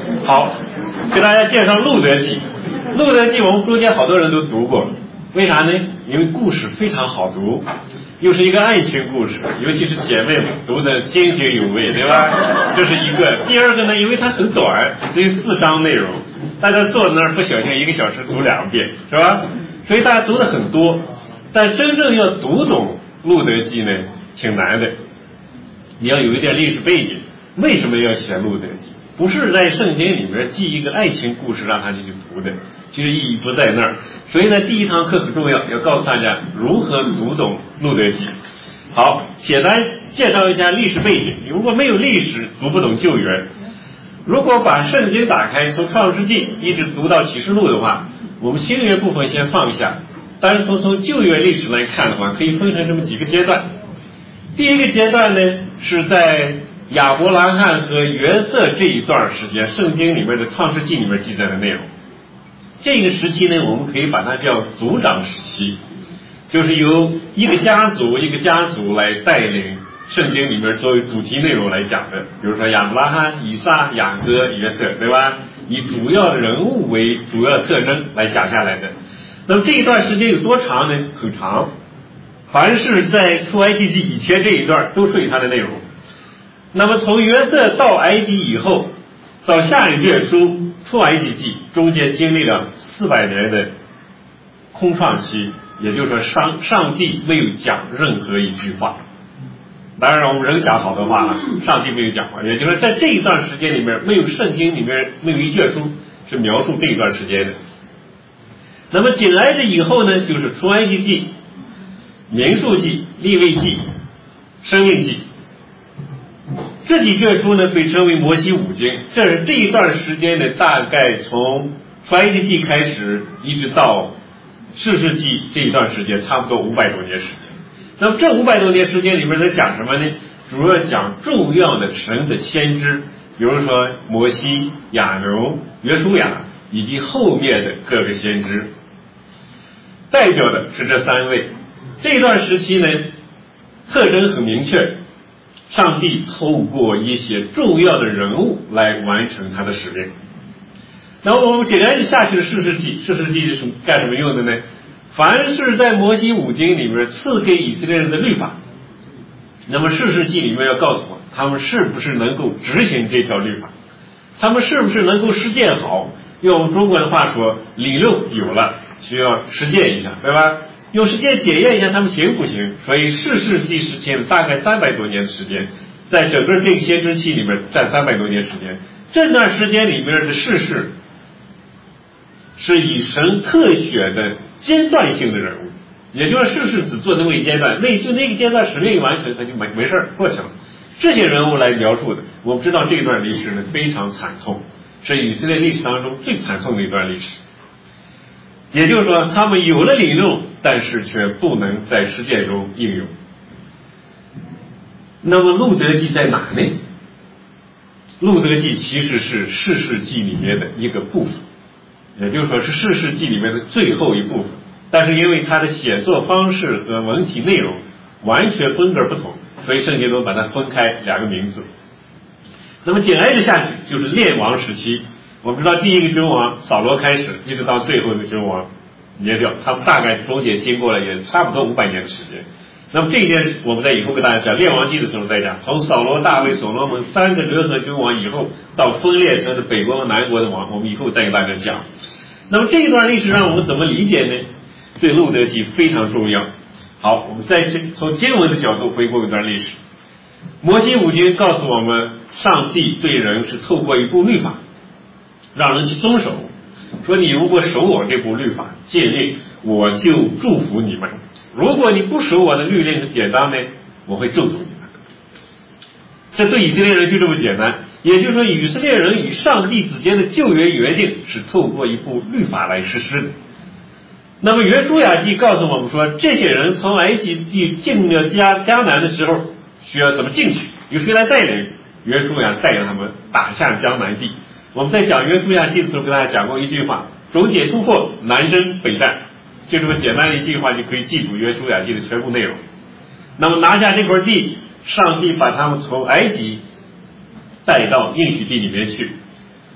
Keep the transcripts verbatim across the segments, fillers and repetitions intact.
好，给大家介绍《路德记》。《路德记》我们中间好多人都读过，为啥呢？因为故事非常好读，又是一个爱情故事，尤其是姐妹们读得津津有味，对吧？这是一个。第二个呢，因为它很短，只有四章内容，大家坐在那儿不小心一个小时读两遍，是吧？所以大家读的很多，但真正要读懂《路德记》呢，挺难的。你要有一点历史背景，为什么要写《路德记》？不是在圣经里面记一个爱情故事让他去读的，其实意义不在那儿。所以呢，第一堂课很重要，要告诉大家如何读懂《路德记》。好，简单介绍一下历史背景。如果没有历史，读不懂旧约。如果把圣经打开，从创世纪一直读到启示录的话，我们新约部分先放下，单从从旧约历史来看的话，可以分成这么几个阶段。第一个阶段呢，是在亚伯拉罕和约瑟这一段时间，圣经里面的创世纪里面记载的内容。这个时期呢，我们可以把它叫族长时期，就是由一个家族一个家族来带领圣经里面作为主题内容来讲的。比如说亚伯拉罕、以撒、雅各、约瑟，对吧？以主要的人物为主要特征来讲下来的。那么这一段时间有多长呢？很长。凡是在出埃及记以前这一段都属于它的内容。那么从约瑟到埃及以后，到下一卷书出埃及记，中间经历了四百年的空创期，也就是说上上帝没有讲任何一句话。当然我们人讲好多话了，上帝没有讲话，也就是说在这一段时间里面，没有圣经里面没有一卷书是描述这一段时间的。那么紧挨着以后呢，就是出埃及记、民数记、利未记、申命记。这几卷书呢被称为摩西五经，这是这一段时间的大概从出埃及记开始一直到士师记这一段时间，差不多五百多年时间。那么这五百多年时间里面在讲什么呢？主要讲重要的神的先知，比如说摩西、亚伦、约书亚以及后面的各个先知，代表的是这三位。这一段时期呢，特征很明确，上帝透过一些重要的人物来完成他的使命。那么我们简单下去的士师记，士师记是干什么用的呢？凡是在摩西五经里面赐给以色列人的律法，那么士师记里面要告诉我他们是不是能够执行这条律法，他们是不是能够实践好。用我们中国的话说，理论有了，需要实践一下，对吧？用实践检验一下他们行不行。所以士师记时间大概三百多年的时间，在整个这个先知期里面占三百多年时间。这段时间里面的士师是以神特选的阶段性的人物，也就是士师只做那么一阶段，那就那个阶段使命完成，他就没没事过去了。这些人物来描述的，我们知道这段历史呢非常惨痛，是以色列历史当中最惨痛的一段历史。也就是说，他们有了理论，但是却不能在实践中应用。那么路德记在哪呢？路德记其实是士师记里面的一个部分，也就是说是士师记里面的最后一部分，但是因为它的写作方式和文体内容完全风格不同，所以圣经中把它分开两个名字。那么紧挨着下去就是列王时期。我们知道第一个君王扫罗开始，一直到最后一个君王灭掉，他们大概中间经过了也差不多五百年的时间。那么这一件我们在以后跟大家讲列王记的时候再讲，从扫罗、大卫、所罗门三个联合君王以后，到分裂成的北国和南国的王，我们以后再给大家讲。那么这一段历史让我们怎么理解呢？对路德记非常重要。好，我们再从经文的角度回顾一段历史。摩西五经告诉我们，上帝对人是透过一部律法让人去遵守，说你如果守我这部律法诫令，我就祝福你们；如果你不守我的律令和典章呢，我会咒诅你们。这对以色列人就这么简单。也就是说，以色列人与上帝之间的旧约约定是透过一部律法来实施的。那么约书亚记告诉我们说，这些人从埃及地进了迦迦南的时候需要怎么进去，由谁来带领？约书亚带领他们打下迦南地。我们在讲约书亚记的时候跟大家讲过一句话，终结突破，南征北战，就这么简单的一句话就可以记住约书亚记的全部内容。那么拿下这块地，上帝把他们从埃及带到应许地里面去。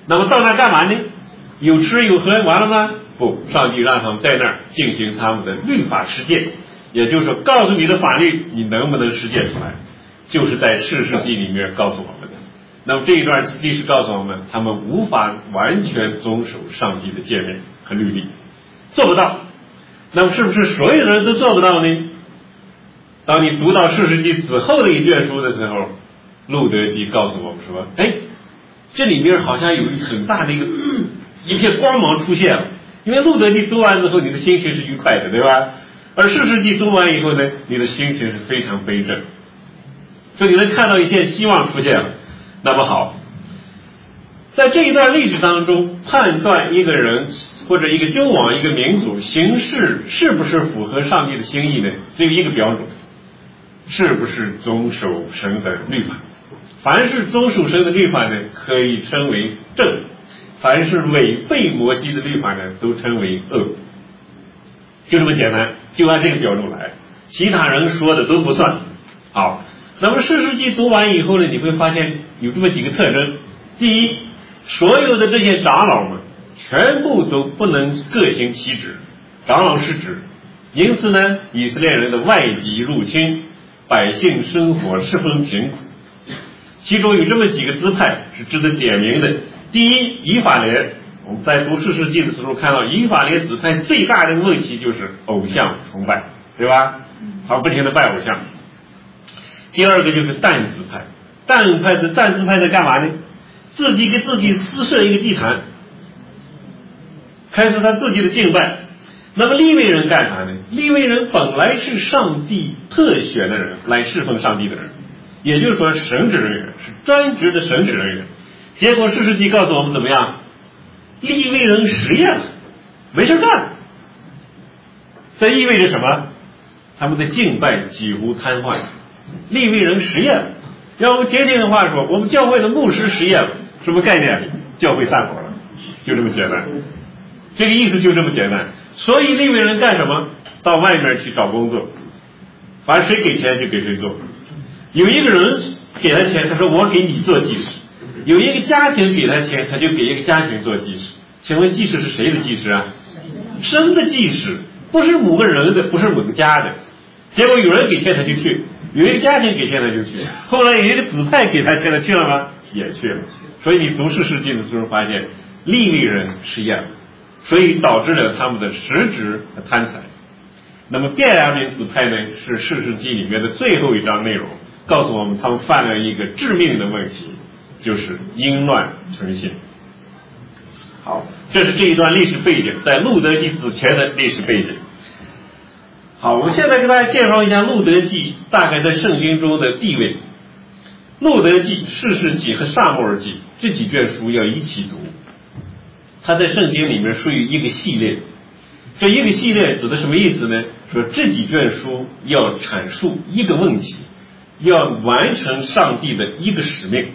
那么到那干嘛呢？有吃有喝完了吗？不，上帝让他们在那儿进行他们的律法实践，也就是说告诉你的法律你能不能实践出来，就是在士师记里面告诉我们的。那么这一段历史告诉我们，他们无法完全遵守上帝的诫命和律例，做不到。那么是不是所有人都做不到呢？当你读到士师记子后的一卷书的时候，路德记告诉我们说，哎，这里面好像有很大的一个一片光芒出现了。因为路德记读完之后，你的心情是愉快的，对吧？而士师记读完以后呢，你的心情是非常悲震，所以你能看到一线希望出现了。那么好，在这一段历史当中，判断一个人或者一个君王、一个民族行事是不是符合上帝的心意呢？只有一个标准，是不是遵守神的律法。凡是遵守神的律法呢，可以称为正；凡是违背摩西的律法呢，都称为恶。就这么简单，就按这个标准来，其他人说的都不算。好，那么士师记读完以后呢，你会发现有这么几个特征。第一，所有的这些长老们全部都不能各行其职，长老失职，因此呢，以色列人的外敌入侵，百姓生活十分贫苦。其中有这么几个支派是值得点名的。第一，以法莲，我们在读士师记的时候看到，以法莲支派最大的问题就是偶像崇拜，对吧？他不停的拜偶像。第二个就是但支派，但派是但支派在干嘛呢？自己给自己私设一个祭坛，开始他自己的敬拜。那么利未人干啥呢？利未人本来是上帝特选的人，来侍奉上帝的人，也就是说神职人员，是专职的神职人员。结果士师记告诉我们怎么样？利未人失业了，没事干。这意味着什么？他们的敬拜几乎瘫痪。利未人失业了，要我天天的话说，我们教会的牧师失业了，什么概念？教会散伙了，就这么简单。这个意思就这么简单。所以利未人干什么？到外面去找工作，反正谁给钱就给谁做。有一个人给他钱，他说我给你做祭司；有一个家庭给他钱，他就给一个家庭做祭司。请问祭司是谁的祭司啊？神的祭司，不是某个人的，不是某个家的。结果有人给钱他就去，有一个家庭给钱他就去，后来有一个子派给他钱他去了吗？也去了。所以你读士师记的时候发现利未人失业了，所以导致了他们的实质和贪财。那么便雅悯子派呢，是士师记里面的最后一章内容，告诉我们他们犯了一个致命的问题，就是淫乱成性。好，这是这一段历史背景，在路德记之前的历史背景。好，我们现在给大家介绍一下路德记大概在圣经中的地位。路德记、士师记和撒母耳记这几卷书要一起读，它在圣经里面属于一个系列。这一个系列指的什么意思呢？说这几卷书要阐述一个问题，要完成上帝的一个使命。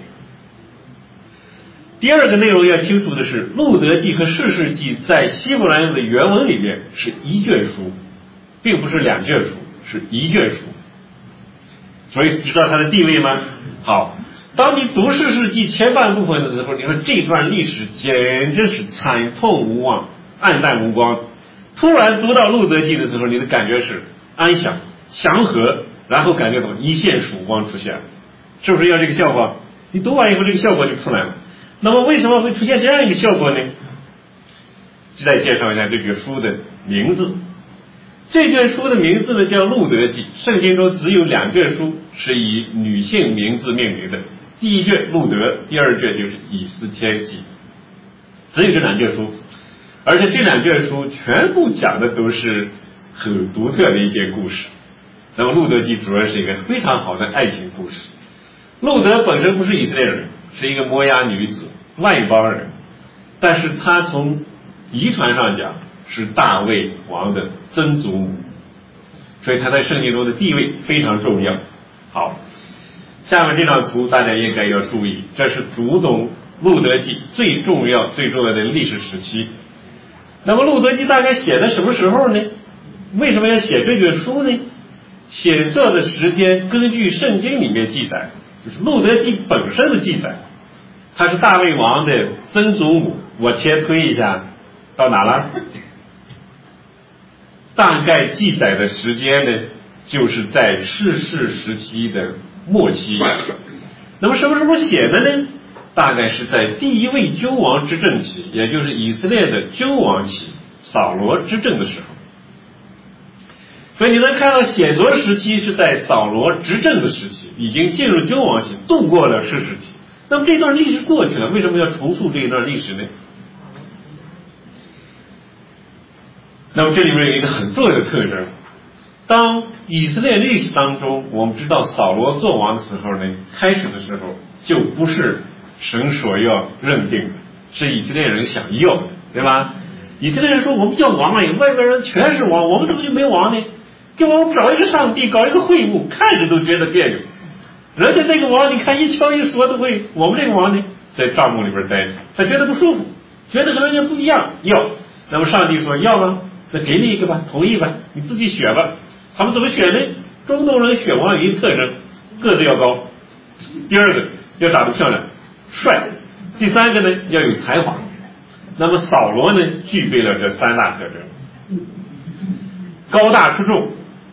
第二个内容要清楚的是，路德记和士师记在希伯来的原文里面是一卷书，并不是两卷书，是一卷书。所以知道它的地位吗？好，当你读士师记前半部分的时候，你说这段历史简直是惨痛无望、暗淡无光。突然读到路德记的时候，你的感觉是安详、祥和，然后感觉到一线曙光出现了，是不是要这个效果？你读完以后，这个效果就出来了。那么为什么会出现这样一个效果呢？再介绍一下这个书的名字。这卷书的名字呢叫路德记，圣经中只有两卷书是以女性名字命名的，第一卷路德，第二卷就是以斯帖记，只有这两卷书。而且这两卷书全部讲的都是很独特的一些故事。那么路德记主要是一个非常好的爱情故事。路德本身不是以色列人，是一个摩押女子，外邦人，但是她从遗传上讲是大卫王的曾祖母，所以她在圣经中的地位非常重要。好，下面这张图大家应该要注意，这是读懂路德记最重要最重要的历史时期。那么路德记大概写在什么时候呢？为什么要写这卷书呢？写作的时间根据圣经里面记载，就是路德记本身的记载， 他是大卫王的曾祖母，我前推一下，到哪了？大概记载的时间呢，就是在士世时期的末期。那么什么时候写的呢？大概是在第一位君王执政期，也就是以色列的君王期，扫罗执政的时候。所以你能看到显卓时期是在扫罗执政的时期，已经进入君王期，度过了士世期。那么这段历史过去了，为什么要重塑这一段历史呢？那么这里面有一个很重要的特征，当以色列历史当中，我们知道扫罗做王的时候呢，开始的时候就不是神所要认定的，是以色列人想要的，对吧？以色列人说我们叫王啊，外边人全是王，我们怎么就没王呢？给我们找一个上帝，搞一个会幕，看着都觉得别扭。人家那个王，你看一敲一说都会，我们这个王呢，在帐幕里边待着，他觉得不舒服，觉得和人家不一样，要。那么上帝说要吗？那给你一个吧，同意吧，你自己选吧。他们怎么选呢？中东人选王有一个特征，个子要高，第二个要长得漂亮帅，第三个呢要有才华。那么扫罗呢具备了这三大特征，高大出众，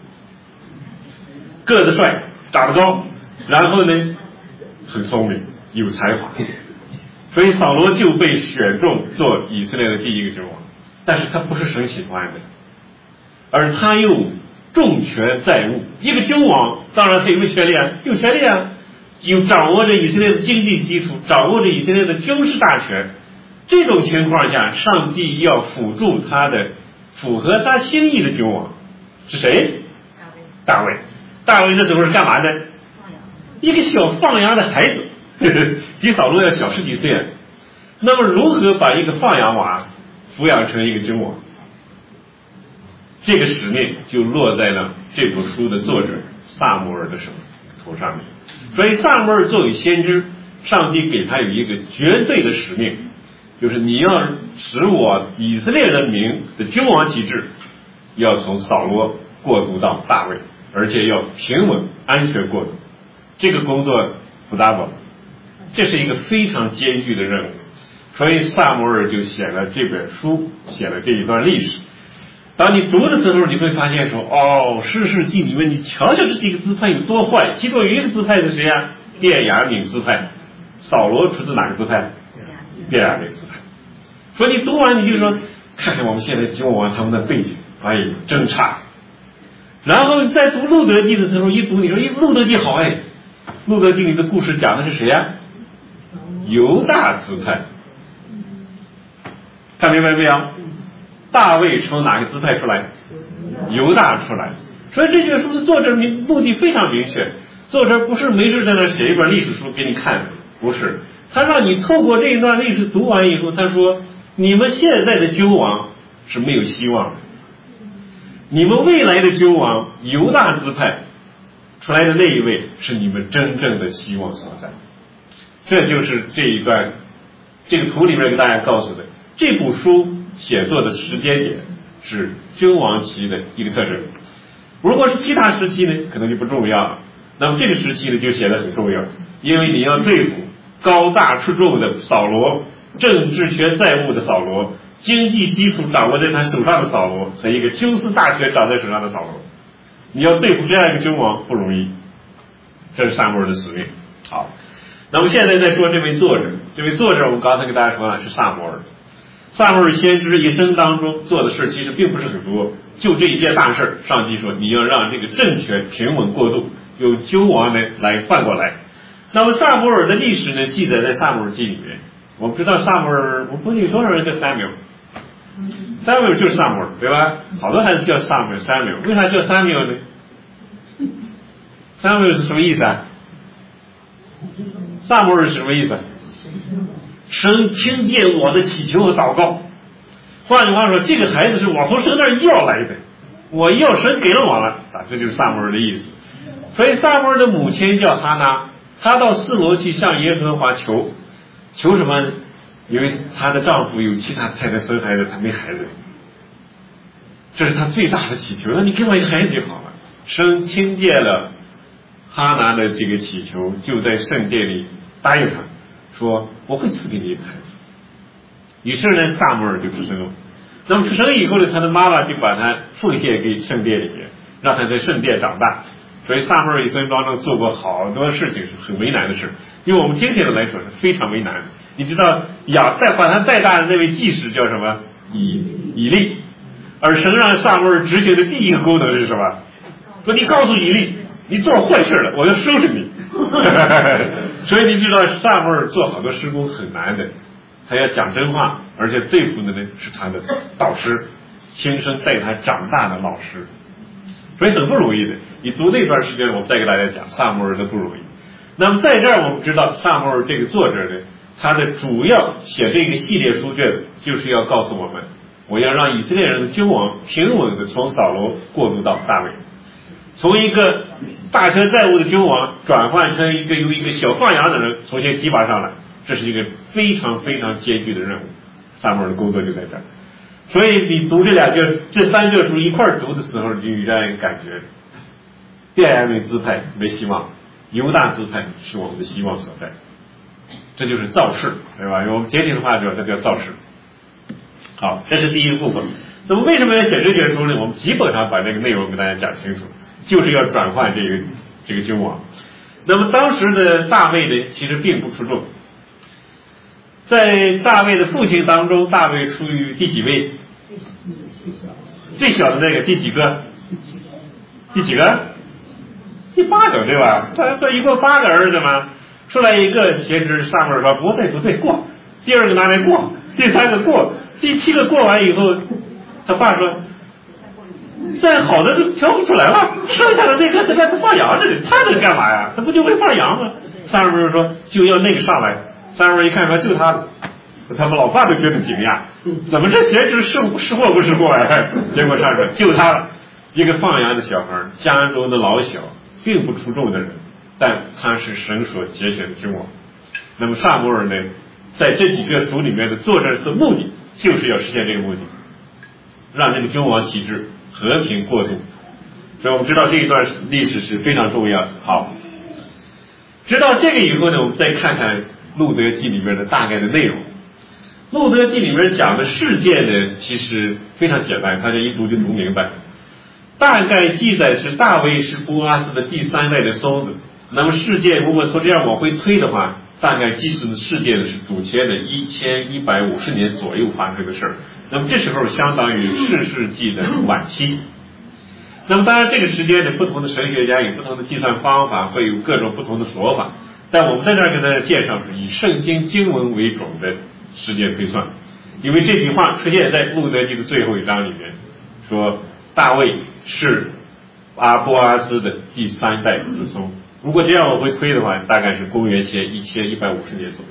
个子帅，长得高，然后呢很聪明，有才华，所以扫罗就被选中做以色列的第一个君王。但是他不是神喜欢的，而他又重权在握。一个君王当然他有没有权利啊？有权利啊，有掌握着以色列的经济基础，掌握着以色列的军事大权。这种情况下，上帝要辅助他的符合他心意的君王是谁？大卫。大卫那时候是干嘛的？一个小放羊的孩子，呵呵，比扫罗要小十几岁。那么如何把一个放羊娃抚养成一个君王？这个使命就落在了这部书的作者撒母耳的手头上面。所以撒母耳作为先知，上帝给他有一个绝对的使命，就是你要使我以色列人民的君王体制要从扫罗过渡到大卫，而且要平稳安全过渡。这个工作不大吧，这是一个非常艰巨的任务。所以撒母耳就写了这本书，写了这一段历史。当你读的时候，你会发现说，哦，士世记里面你瞧瞧这几个支派有多坏。其中有一个支派是谁啊？便雅悯支派。扫罗出自哪个支派？便雅悯支派。所以你读完你就说，看看我们现在君王他们的背景，哎呀，真差。然后你再读路德记的时候，一读你说，咦，路德记好哎，路德记里的故事讲的是谁啊？犹大支派。看明白没有？大卫从哪个支派出来？犹大出来。所以这卷书的作者目的非常明确，作者不是没事在那写一本历史书给你看，不是，他让你透过这一段历史读完以后，他说你们现在的君王是没有希望的，你们未来的君王犹大支派出来的那一位是你们真正的希望所在。这就是这一段这个图里面给大家告诉的，这部书写作的时间点是君王期的一个特征。如果是其他时期呢，可能就不重要了。那么这个时期呢，就显得很重要，因为你要对付高大出众的扫罗，政治权在握的扫罗，经济基础掌握在他手上的扫罗，和一个军事大权掌在手上的扫罗，你要对付这样一个君王不容易。这是撒母耳的使命。好，那么现在在说这位作者，这位作者我们刚才跟大家说了是撒母耳。撒母耳先知一生当中做的事其实并不是很多，就这一件大事，上帝说你要让这个政权平稳过渡，由君王呢来换过来。那么撒母耳的历史呢记载在撒母耳记里面。我们知道撒母耳，我估计有多少人叫撒母耳？撒母耳就是撒母耳，对吧？好多孩子叫撒母耳，撒母耳为啥叫撒母耳呢？撒母耳是什么意思啊？撒母耳是什么意思？神听见我的祈求和祷告。换句话说，这个孩子是我从神那儿要来的，我要神给了我了啊，这就是撒母耳的意思。所以撒母耳的母亲叫哈拿，她到示罗去向耶和华求，求什么呢？因为她的丈夫有其他太太生孩子，她没孩子，这是她最大的祈求。那你给我一个孩子就好了。神听见了哈拿的这个祈求，就在圣殿里答应他， 说我会赐给你一个孩子。于是呢，萨母尔就出生了。那么出生以后呢，他的妈妈就把他奉献给圣殿里面，让他在圣殿长大。所以萨母尔一生当中做过好多事情是很为难的事，用我们今天的来说是非常为难。你知道亚带把他带大的那位祭司叫什么？以以利。而神让萨母尔执行的第一个功能是什么？说你告诉以利，你做坏事了，我要收拾你。所以你知道萨母尔做好多施工很难的，他要讲真话，而且对付的呢是他的导师，亲身带他长大的老师，所以很不容易的。你读那段时间，我们再给大家讲萨母尔的不容易。那么在这儿我们知道萨母尔这个作者呢，他的主要写这个系列书卷就是要告诉我们，我要让以色列人的君王平稳的从扫罗过渡到大卫，从一个大权在握的君王转换成一个由一个小放羊的人重新提拔上来，这是一个非常非常艰巨的任务。萨母尔的工作就在这儿。所以你读这两卷这三卷书一块儿读的时候，就有这样一个感觉，便雅悯支派没希望，犹大支派是我们的希望所在。这就是造势，对吧？用我们节俭的话说，这叫造势。好，这是第一个部分。那么为什么要写这卷书呢？我们基本上把这个内容跟大家讲清楚，就是要转换这个这个君王。那么当时的大卫呢，其实并不出众。在大卫的父亲当中，大卫处于第几位？最小的那个第几个？第几个？第八个，对吧？他他一共八个儿子嘛，出来一个先知萨母尔说不对不对过，第二个拿来过，第三个过，第七个过完以后，他爸说再好的都挑不出来了，剩下的那个在那放羊的，他能干嘛呀？他不就会放羊吗？萨母尔说就要那个上来。萨母尔一看说就他了，他们老爸都觉得惊讶，怎么这先知是是过不是过呀？结果上说就他了，一个放羊的小孩，家中的老小，并不出众的人，但他是神所节选的君王。那么萨母尔呢，在这几卷书里面的作者的目的，就是要实现这个目的，让这个君王体制和平过渡。所以我们知道这一段历史是非常重要的。好，知道这个以后呢，我们再看看路德记里面的大概的内容。路德记里面讲的事件呢，其实非常简单，大家一读就读明白。大概记载是大卫是波阿斯的第三代的孙子。那么事件如果从这样往回推的话，大概记述的事件呢是主前的一千一百五十年左右发生的事儿。那么这时候相当于士世纪的晚期。那么当然这个时间呢，不同的神学家有不同的计算方法，会有各种不同的说法。但我们在这儿给大家介绍是以圣经经文为准的时间推算，因为这句话出现在路德记的最后一章里面，说大卫是阿波阿斯的第三代子孙。如果这样往回推的话，大概是公元前一千一百五十年左右。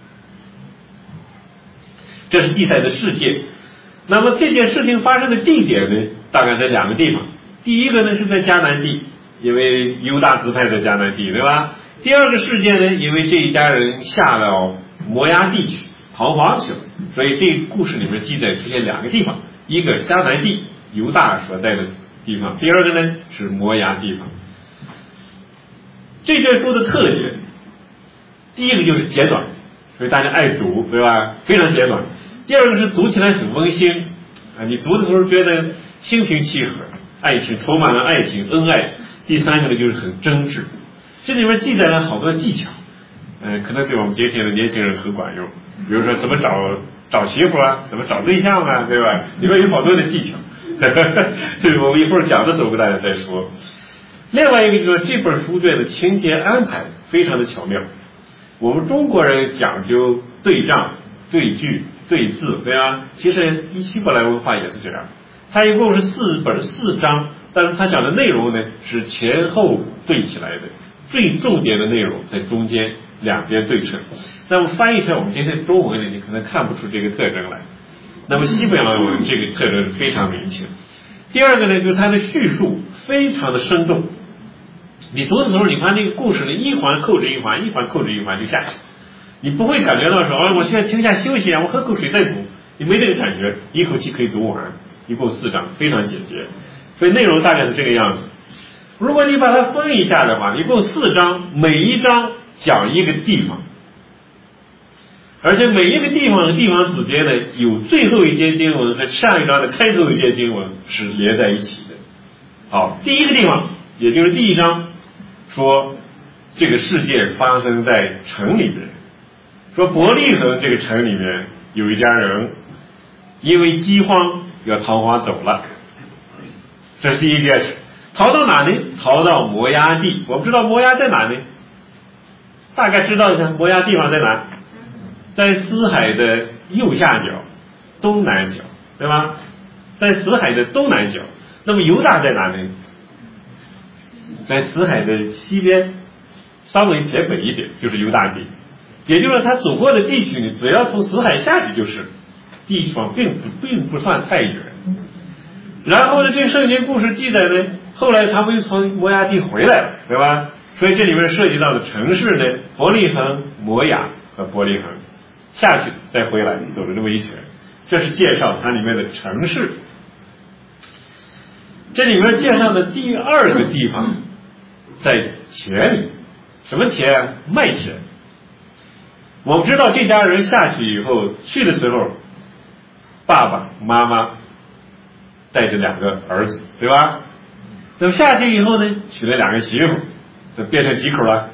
这是记载的事件。那么这件事情发生的地点呢，大概在两个地方。第一个呢是在迦南地，因为犹大支派在迦南地，对吧？第二个事件呢，因为这一家人下了摩押地去逃荒去了，所以这个故事里面记载出现两个地方，一个迦南地犹大所在的地方，第二个呢是摩押地方。这卷书的特点，第一个就是简短，所以大家爱读，对吧？非常简短。第二个是读起来很温馨啊，你读的时候觉得心平气和，爱情充满了爱情恩爱。第三个呢就是很真挚，这里面记载了好多技巧，呃，可能对我们今天的年轻人很管用。比如说怎么找找媳妇啊，怎么找对象啊，对吧？里面有好多的技巧，这个我们一会儿讲的时候跟大家再说。另外一个就是这本书卷的情节安排非常的巧妙。我们中国人讲究对仗、对句、对字，对吧？其实希伯来文化也是这样，它一共是四本四章，但是它讲的内容呢是前后对起来的，最重点的内容在中间两边对称。那么翻译成我们今天中文里，你可能看不出这个特征来。那么希伯来文这个特征是非常明显。第二个呢，就是它的叙述非常的生动。你读的时候，你看这个故事呢，一环扣着一环，一环扣着一环就下去，你不会感觉到说，哦，我现在停下休息啊，我喝口水再读，你没这个感觉，一口气可以读完，一共四章，非常简洁。所以内容大概是这个样子。如果你把它分一下的话，一共四章，每一章讲一个地方， 而且每一个地方和地方之间呢，有最后一节经文和上一章的开头一节经文是连在一起的。好，第一个地方，也就是第一章，说这个事件发生在城里面，说伯利恒这个城里面有一家人因为饥荒要逃荒走了，这是第一件事。逃到哪呢？逃到摩押地。我们知道摩押在哪呢？大概知道一下，摩押地方在哪？在死海的右下角，东南角，对吧？在死海的东南角。那么犹大在哪呢？在死海的西边，稍微偏北一点，就是犹大地。也就是说，他走过的地区呢，只要从死海下去就是，地方并不并不算太远。然后呢，这个圣经故事记载呢，后来他们又从摩押地回来了，对吧？所以这里面涉及到的城市呢，伯利恒、摩押和伯利恒，下去再回来，走了这么一圈。这是介绍它里面的城市。这里面介绍的第二个地方在田里，什么田啊？麦田。我们知道这家人下去以后，去的时候，爸爸妈妈带着两个儿子，对吧？那么下去以后呢，娶了两个媳妇，这变成几口了？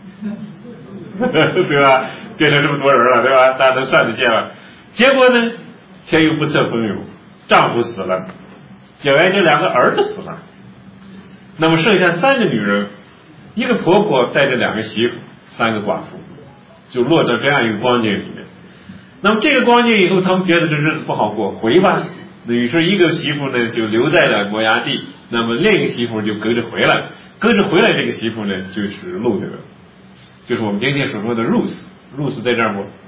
对吧？变成这么多人了，对吧？大家都算得见了。结果呢，天有不测风云，丈夫死了，接完这两个儿子死了，那么剩下三个女人，一个婆婆带着两个媳妇，三个寡妇，就落到这样一个光景里面。那么这个光景以后，他们觉得这日子不好过，回吧。于是一个媳妇呢就留在了摩押地，那么另一个媳妇就跟着回来，跟着回来这个媳妇呢就是路德，就是我们今天所说的 Ruth。Ruth 在这儿不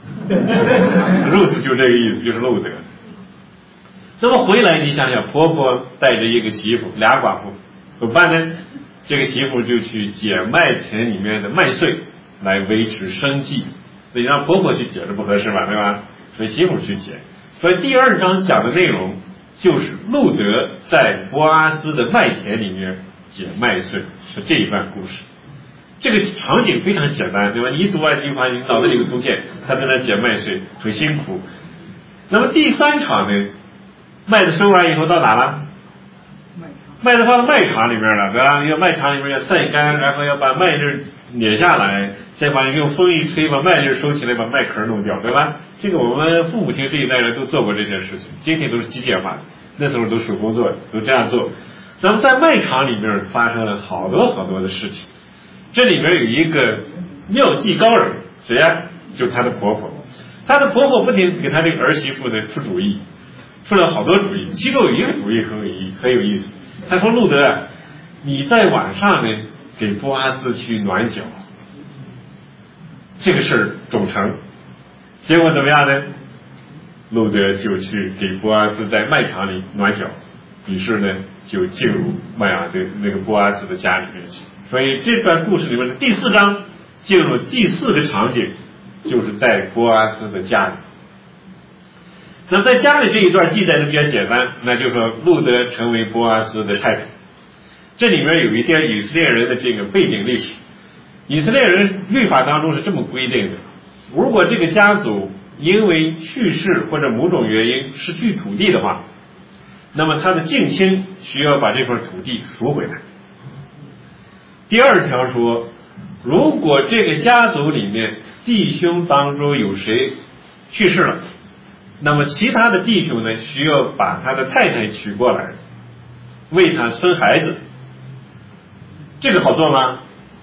？Ruth 就这个意思，就是路德。那么回来你想想，婆婆带着一个媳妇，俩寡妇，怎么办呢？这个媳妇就去捡麦田里面的麦穗来维持生计，所以让婆婆去捡这不合适吧，对吧？所以媳妇去捡。所以第二章讲的内容就是路德在波阿斯的麦田里面捡麦穗，是这一段故事。这个场景非常简单，对吧？你一读完这句话，你脑子里有个图片，他在那捡麦穗，很辛苦。那么第三场呢，麦子收完以后到哪了？麦子放到麦场里面了，对吧？要麦场里面要晒干，然后要把麦粒碾下来，再把用风一吹，把麦粒收起来，把麦壳弄掉，对吧？这个我们父母亲这一代人都做过这些事情，今天都是机械化的，那时候都手工做的，都这样做。那么在麦场里面发生了好多好多的事情，这里面有一个妙计高人，谁呀、啊？就她的婆婆。她的婆婆不停给她这个儿媳妇呢出主意，出了好多主意，其中有一个主意很有意很有意思。她说：“路德，你在晚上呢给波阿斯去暖脚，这个事儿总成。”结果怎么样呢？路德就去给波阿斯在麦场里暖脚，于是呢就进入麦亚的那个波阿斯的家里面去。所以这段故事里面的第四章进入第四个场景，就是在波阿斯的家里。那在家里这一段记载的比较简单，那就是说路德成为波阿斯的太太。这里面有一点以色列人的这个背景历史，以色列人律法当中是这么规定的：如果这个家族因为去世或者某种原因失去土地的话，那么他的近亲需要把这块土地赎回来。第二条说，如果这个家族里面弟兄当中有谁去世了，那么其他的弟兄呢需要把他的太太娶过来，为他生孩子。这个好做吗？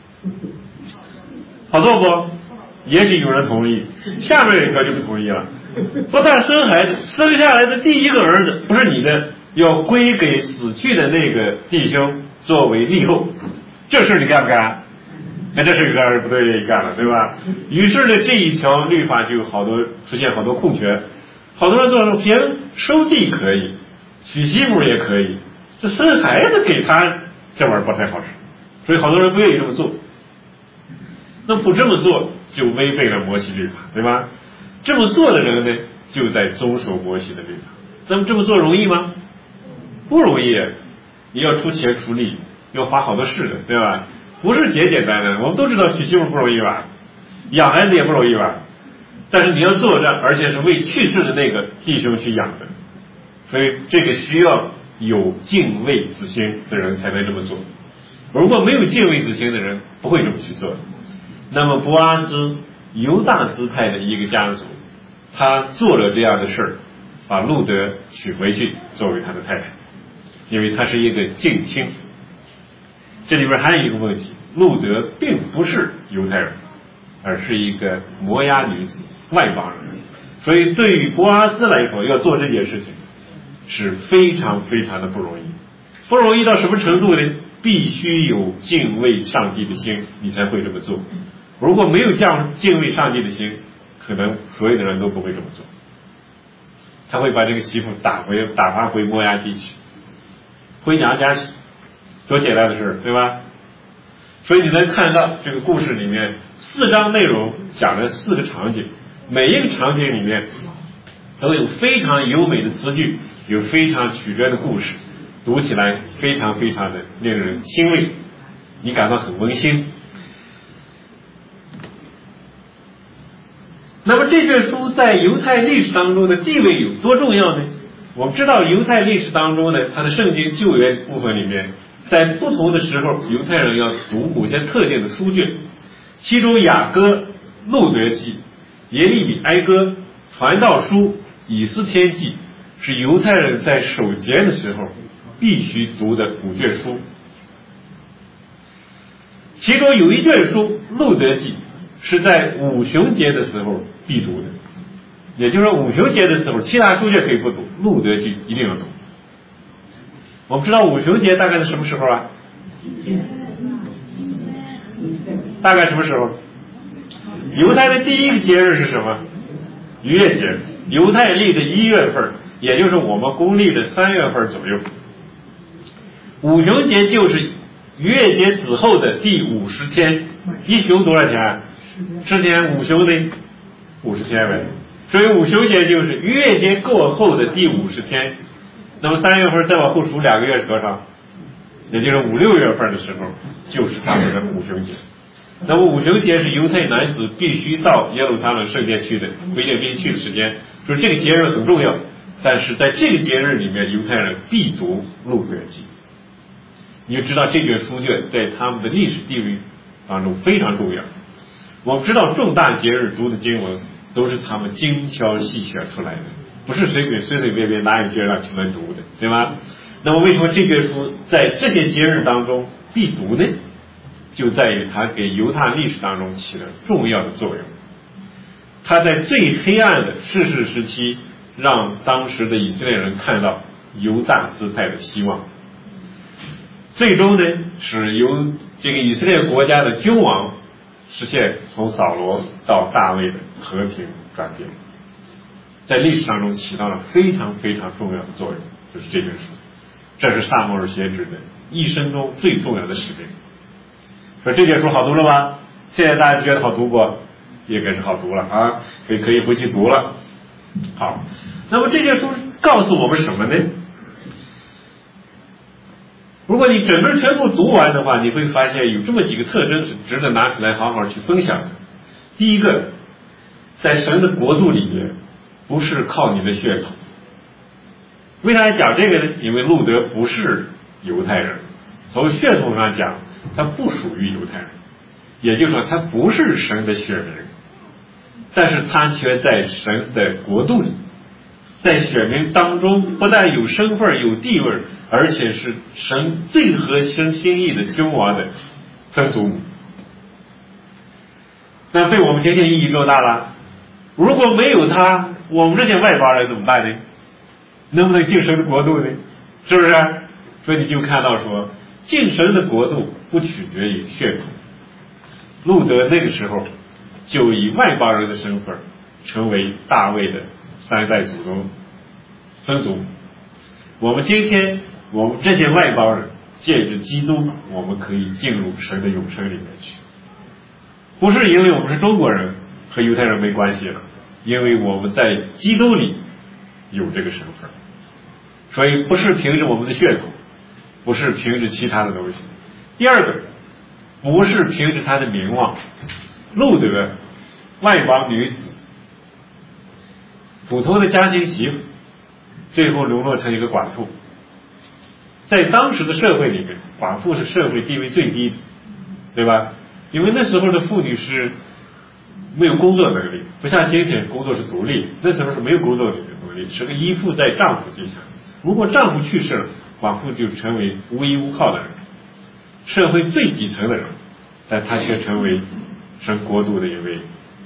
好做不？也许有人同意，下面有一条就不同意了。不但生孩子，生下来的第一个儿子不是你的，要归给死去的那个弟兄作为立后。这事你干不干？那这事当然不对干了，对吧？于是呢，这一条律法就有好多出现好多空缺，好多人做说，别人收地可以，娶媳妇也可以，这生孩子给他这玩意儿不太好使，所以好多人不愿意这么做。那不这么做就违背了摩西律法，对吧？这么做的人呢，就在遵守摩西的律法。那么这么做容易吗？不容易，你要出钱出力，要花好多事的，对吧？不是简简单单的。我们都知道娶媳妇不容易吧，养孩子也不容易吧， 但是你要做这，而且是为去世的那个弟兄去养的，所以这个需要有敬畏之心的人才能这么做。如果没有敬畏之心的人，不会这么去做的。那么波阿斯犹大支派的一个家族，他做了这样的事儿，把路德娶回去作为他的太太，因为他是一个近亲。这里边还有一个问题，路德并不是犹太人，而是一个摩押女子，外邦人，所以对于波阿斯来说，要做这件事情是非常非常的不容易。不容易到什么程度呢？必须有敬畏上帝的心，你才会这么做。如果没有这样敬畏上帝的心，可能所有的人都不会这么做。他会把这个媳妇打回打发回摩押地去，回娘家去，多简单的事，对吧？所以你能看到这个故事里面四章内容讲了四个场景，每一个场景里面都有非常优美的词句，有非常曲折的故事，读起来非常非常的令人欣慰，你感到很温馨。那么这卷书在犹太历史当中的地位有多重要呢？我们知道犹太历史当中呢，它的圣经旧约部分里面，在不同的时候犹太人要读某些特定的书卷，其中雅歌、路德记、耶利米哀歌、传道书、以斯帖记是犹太人在守节的时候必须读的五卷书。其中有一卷书路德记是在五旬节的时候必读的，也就是说五旬节的时候其他书卷可以不读，路德记一定要读。我们知道五旬节大概是什么时候啊？大概什么时候？犹太的第一个节日是什么？逾越节，犹太历的一月份，也就是我们公历的三月份左右。五旬节就是逾越节之后的第五十天，一旬多少天啊？十天，五旬的五十天呗。所以五旬节就是逾越节过后的第五十天。那么三月份再往后数两个月是多少？也就是五六月份的时候，就是他们的五旬节。那么五旬节是犹太男子必须到耶路撒冷圣殿去的，规定必须去的时间，所以这个节日很重要。但是在这个节日里面，犹太人必读路德记。你就知道这卷书卷在他们的历史地位当中非常重要。我们知道重大节日读的经文都是他们精挑细选出来的，不是随便随随便便拿一卷让他们读的，对吗？那么为什么这卷书在这些节日当中必读呢？就在于它给犹太历史当中起了重要的作用。它在最黑暗的世世时期，让当时的以色列人看到犹大支派的希望。最终呢，是由这个以色列国家的君王实现从扫罗到大卫的和平转变，在历史当中起到了非常非常重要的作用，就是这卷书。这是撒母耳先知的一生中最重要的使命。说这卷书好读了吧？现在大家觉得好读不？应该是好读了啊，可以可以回去读了。好，那么这卷书告诉我们什么呢？如果你整个全部读完的话，你会发现有这么几个特征是值得拿出来好好去分享的。第一个，在神的国度里面，不是靠你的血统。为啥讲这个呢？因为路德不是犹太人，从血统上讲，他不属于犹太人，也就是说，他不是神的血民，但是他却在神的国度里。在选民当中，不但有身份有地位，而且是神最合神心意的君王的曾祖母。那对我们今天意义多大了？如果没有他，我们这些外邦人怎么办呢？能不能进神的国度呢？是不是？所以你就看到说，进神的国度不取决于血统。路德那个时候就以外邦人的身份成为大卫的三代祖宗曾祖母。我们今天我们这些外邦人借着基督，我们可以进入神的永生里面去，不是因为我们是中国人和犹太人没关系了，因为我们在基督里有这个身份。所以不是凭着我们的血统，不是凭着其他的东西。第二个，不是凭着他的名望。路德外邦女子普通的家庭媳妇，最后沦落成一个寡妇。在当时的社会里面，寡妇是社会地位最低的，对吧？因为那时候的妇女是没有工作能力，不像今天工作是独立，那时候是没有工作能力，是个依附在丈夫底下。如果丈夫去世了，寡妇就成为无依无靠的人，社会最底层的人，但她却成为神国度的一位，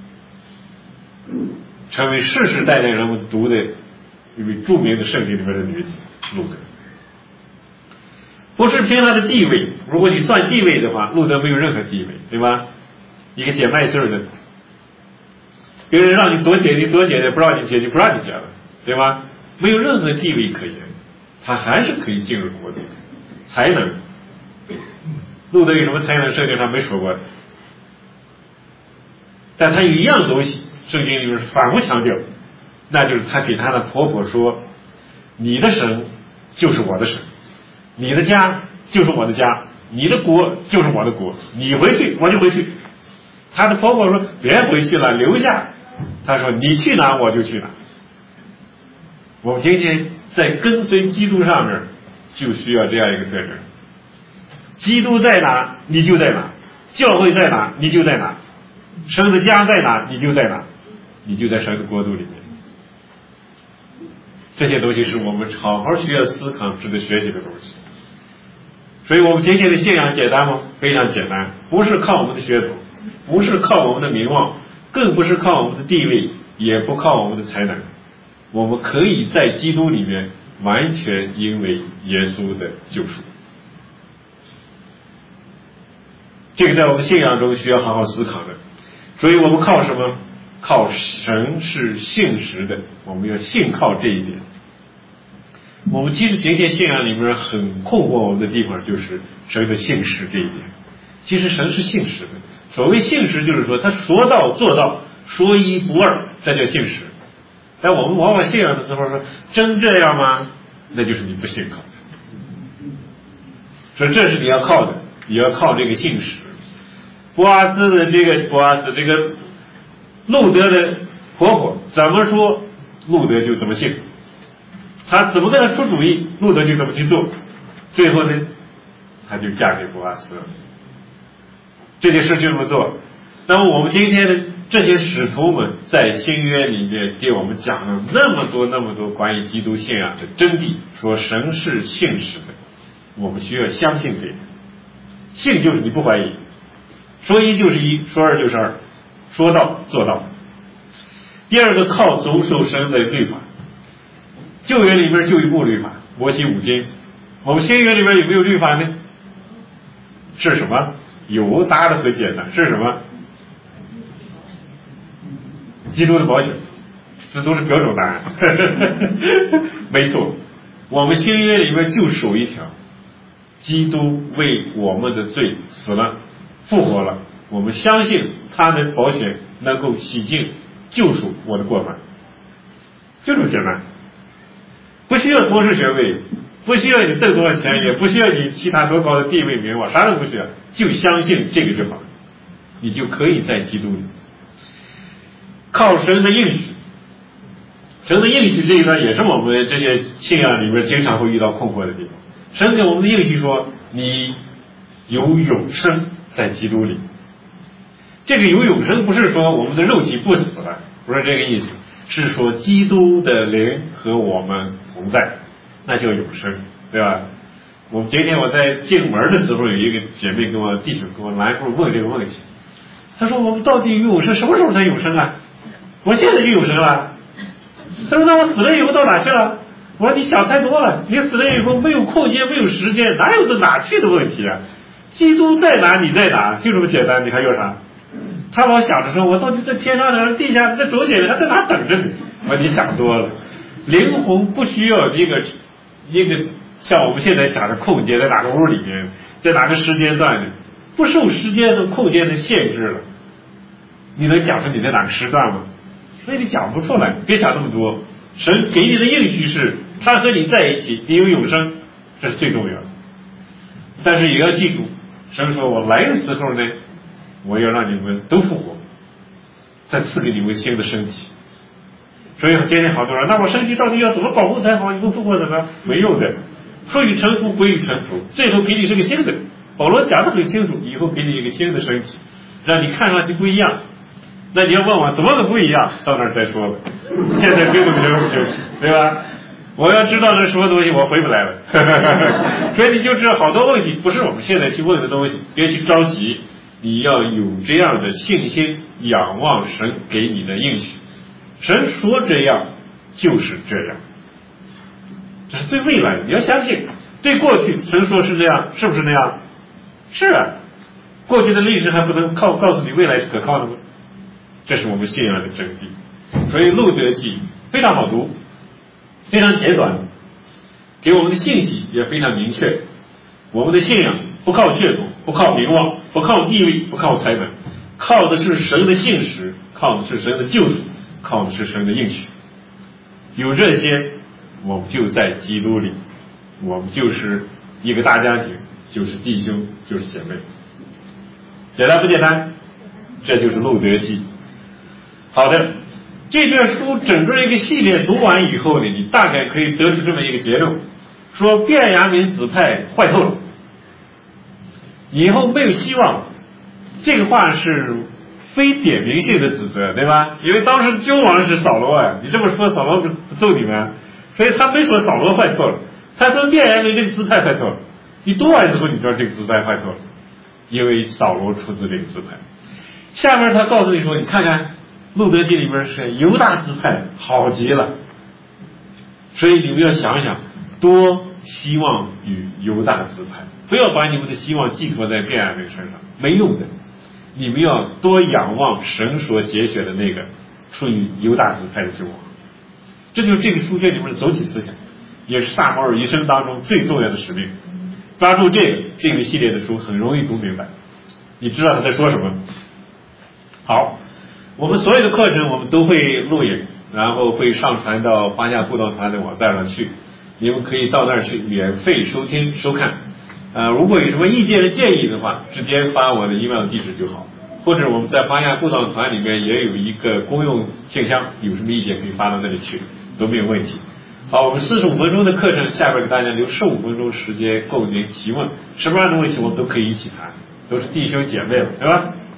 成为世世代代人们读的一位著名的圣经里面的女子路德。不是凭她的地位，如果你算地位的话，路德没有任何地位，对吧？一个捡麦穗的，别人让你多捡你多捡的，不让你捡就不让你捡了，对吧？没有任何地位可言，他还是可以进入国度。才能，路德有什么才能？圣经上没说过的，但他有一样东西，圣经里面反复强调，那就是他给他的婆婆说：“你的神就是我的神，你的家就是我的家，你的国就是我的国，你回去我就回去。”他的婆婆说：“别回去了，留下。”他说：“你去哪我就去哪。”我们今天在跟随基督上面就需要这样一个特征，基督在哪你就在哪，教会在哪你就在哪，神的家在哪你就在哪，你就在神的国度里面。这些东西是我们好好需要思考值得学习的东西。所以我们今天的信仰简单吗？非常简单，不是靠我们的血统，不是靠我们的名望，更不是靠我们的地位，也不靠我们的才能。我们可以在基督里面完全因为耶稣的救赎。这个在我们信仰中需要好好思考的。所以我们靠什么？靠神是信实的，我们要信靠这一点。我们其实今天信仰里面很困惑我们的地方就是神的信实这一点。其实神是信实的，所谓信实就是说他说到做到，说一不二，这叫信实。但我们往往信仰的时候说真这样吗？那就是你不信靠。所以这是你要靠的，你要靠这个信实。波阿斯的这个波阿斯这个路德的婆婆怎么说，路德就怎么信，他怎么跟他出主意，路德就怎么去做，最后呢他就嫁给波阿斯了。这件事就这么做。那么我们今天的这些使徒们在新约里面给我们讲了那么多那么多关于基督信仰的真谛，说神是信实的，我们需要相信这个。信就是你不怀疑，说一就是一，说二就是二，说到做到。第二个靠总守神的律法，旧约里面就一部律法，摩西五经。我们新约里面有没有律法呢？是什么？有，答的很简单，是什么？基督的保险，这都是标准答案。没错，我们新约里面就守一条，基督为我们的罪死了复活了，我们相信他的保险能够洗净救赎我的过犯，就这么简单。不需要博士学位，不需要你挣多少钱，也不需要你其他多高的地位名望，啥都不需要，就相信这个就好了，你就可以在基督里靠神的应许。神的应许这一段也是我们这些信仰里面经常会遇到困惑的地方。神给我们的应许说你有永生在基督里。这个有永生不是说我们的肉体不死了，不是这个意思，是说基督的灵和我们同在，那叫永生，对吧？我们今天我在进门的时候，有一个姐妹跟我弟兄跟我拦住问这个问题，他说我们到底永生什么时候才永生啊？我现在就永生了。他说那我死了以后到哪去了？我说你想太多了，你死了以后没有空间没有时间，哪有这哪去的问题啊？基督在哪你在哪，就这么简单，你还要啥？他老想着说我到底在天上呢，地下在中间还在哪等着你。我说你想多了，灵魂不需要一个一个像我们现在想的空间，在哪个屋里面，在哪个时间段呢，不受时间和空间的限制了。你能讲出你在哪个时段吗？所以你讲不出来，别想那么多。神给你的应许是他和你在一起，你有永生，这是最重要的。但是也要记住，神说我来的时候呢，我要让你们都复活，再赐给你们新的身体。 所以今天好多人，那我身体到底要怎么保护才好？你不复活怎么没用的？出于臣服，归于臣服，最后给你是个新的。保罗讲得很清楚，以后给你一个新的身体，让你看上去不一样。那你要问我怎么个不一样，到那儿再说吧。现在根本就就是，对吧？我要知道这什么东西，我回不来了。所以你就知道好多问题不是我们现在去问的东西，别去着急，你要有这样的信心，仰望神给你的应许。神说这样就是这样，这是对未来你要相信。对过去神说是这样，是不是那样？是啊，过去的历史还不能靠告诉你未来是可靠的吗？这是我们信仰的真谛。所以路德记非常好读，非常简短，给我们的信息也非常明确。我们的信仰不靠血统，不靠名望，不靠地位，不靠财本，靠的是神的信实，靠的是神的救赎，靠的是神的应许。有这些，我们就在基督里，我们就是一个大家庭，就是弟兄，就是姐妹。简单不简单？这就是路德记。好的，这卷书整个一个系列读完以后呢，你大概可以得出这么一个结论，说便雅悯子派坏透了，以后没有希望。这个话是非点名性的指责，对吧？因为当时救王是扫罗啊，你这么说扫罗不揍你们，所以他没说扫罗坏透了，他说便雅悯这个支派坏透了。你读完之后，你知道这个支派坏透了，因为扫罗出自这个支派。下面他告诉你说，你看看路德记里边是犹大支派好极了，所以你们要想想，多希望与犹大支派，不要把你们的希望寄托在便雅悯身上，没用的。你们要多仰望神所拣选的那个出于犹大支派的君王。这就是这个书卷里面的总体思想，也是撒母耳一生当中最重要的使命。抓住这个这个系列的书很容易读明白，你知道他在说什么。好，我们所有的课程我们都会录影，然后会上传到华夏布道团的网站上去，你们可以到那儿去免费收听收看。呃，如果有什么意见的建议的话，直接发我的 email 地址就好，或者我们在华夏布道团里面也有一个公用信箱，有什么意见可以发到那里去，都没有问题。好，我们四十五分钟的课程，下边给大家留十五分钟时间供您提问，什么样的问题我们都可以一起谈，都是弟兄姐妹了，对吧？